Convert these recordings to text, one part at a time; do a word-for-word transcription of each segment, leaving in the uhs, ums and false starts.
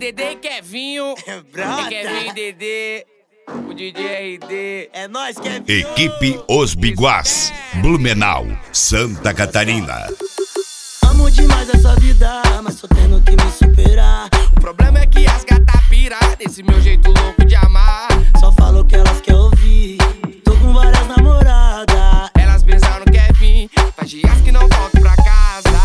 Dedê e Kevinho. É Kevinho e Dedê. O D J R D. É nóis, Kevinho. Equipe Os Biguás, Blumenau, Santa Catarina. Amo demais essa vida, mas tô tendo que me superar. O problema é que as gatas pira desse meu jeito louco de amar. Só falo o que elas querem ouvir. Tô com várias namoradas. Elas pensaram no Kevin, faz dias que não volto pra casa.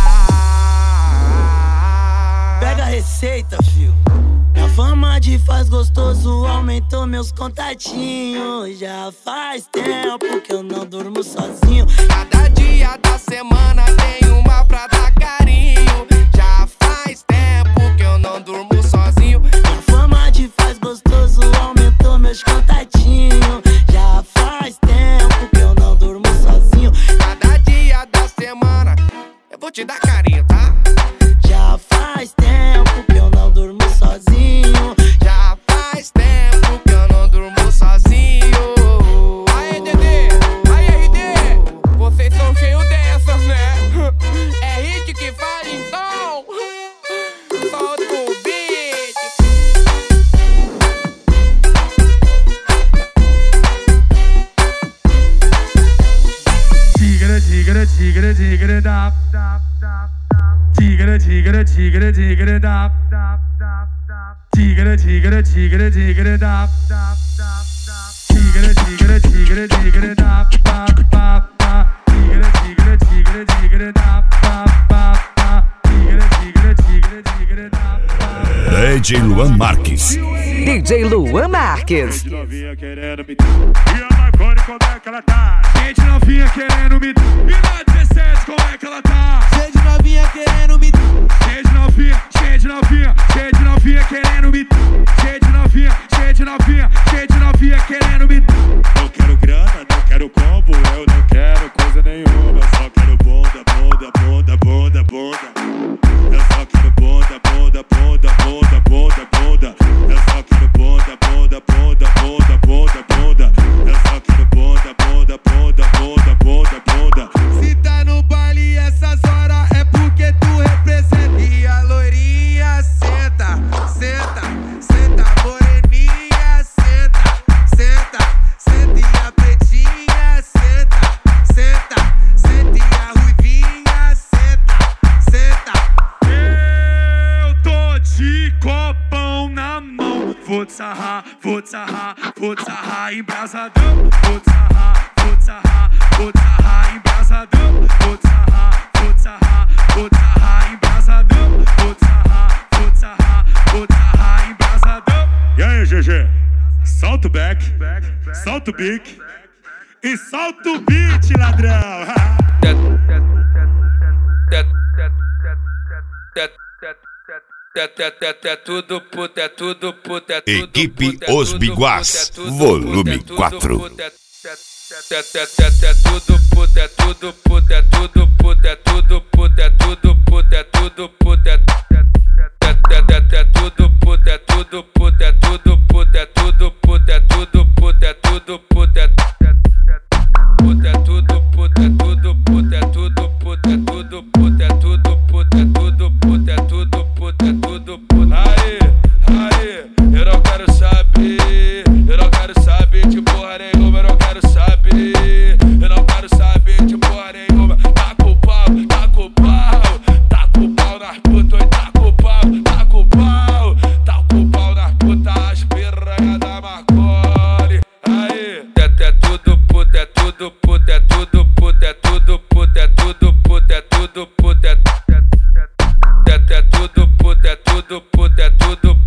Pega a receita, fio. Minha fama de faz gostoso aumentou meus contatinhos. Já faz tempo que eu não durmo sozinho. Cada dia da semana tem uma pra dar carinho. Já faz tempo que eu não durmo sozinho. Minha fama de faz gostoso aumentou meus contatinhos. Já faz tempo que eu não durmo sozinho. Cada dia da semana eu vou te dar carinho, tá? Já faz tempo que eu não durmo sozinho. Já faz tempo que eu não durmo sozinho. Aê, Dedê, aê, R D, vocês são cheios dessas, né? É hit que fala então. Solta o beat. Tigre, tigre, tigre, tigre, dap, dap, dap. Tigre, tigre, tigre, tigre, dap, dap, dap, dap. Tigre, tigre, tigre, tigre, dap, dap, dap, dap. Tigre, tigre, tigre, tigre, dap, dap, dap, dap. Tigre, tigre, tigre, tigre, dap, dap, dap, dap. Tigre, tigre, tigre, tigre, dap, dap. D J Luan Marques. D J Luan Marques. Gente novinha querendo me e a Marconi como é que ela tá? Gente novinha querendo me e na dezessete como é que ela tá? Gente novinha querendo me. Gente novinha, gente novinha, gente novinha querendo me. Gente novinha, gente novinha, gente novinha querendo me. Não quero grana, não quero combo, eu não quero coisa nenhuma. Só quero bunda, bunda, bunda, bunda, bunda. Eu só quero bunda, bunda, bunda, bunda, bunda, bunda. Eu só quero bunda, bunda, bunda, bunda, bunda, bunda. Eu só quero bunda, bunda, bunda, bunda, bunda, bunda. Se tá no baile essas horas é porque tu representa. E a loirinha senta, senta, senta, moreninha senta, senta, senta. E a pretinha senta, senta, senta. E a ruivinha senta, senta. Eu tô de copão na mão. Vou te sarrar, vou te sarrar, vou te sarrar embrasadão. Vou te sarrar, vou te sarrar, vou te sarrar embrasadão. Vou te sarrar, vou te sarrar, vou te sarrar embrasadão. Vou te sarrar, vou te sarrar, vou te sarrar embrasadão. E aí, G G? Solta o back, solta o bique e solta o beat, ladrão. É tudo puta, é tudo puta, é tudo Equipe Os Biguás, volume quatro. É tudo puta, é tudo puta, é tudo puta, é tudo puta, é tudo puta, é tudo puta, é tudo puta, é tudo puta, é tudo puta, é tudo puta, é tudo puta, é tudo puta, é puta, é tudo puta, é tudo puta, é tudo puta, é tudo puta, é tudo puta, é tudo puta, é tudo puta, é tudo puta. Aí, aí, eu não quero saber, eu não quero saber de porra nenhuma, eu não quero saber, eu não quero saber de porra nenhuma. Tá com o pau, tá com o pau, tá com o pau nas putas, tá com o pau, tá com o pau, tá com o pau nas putas, as piranhas da Marconi. Aí, é tudo puta, é tudo puta, é tudo puta, é tudo puta, é tudo puta, é tudo puta, é tudo puta, é tudo puta, é tudo puta, é tudo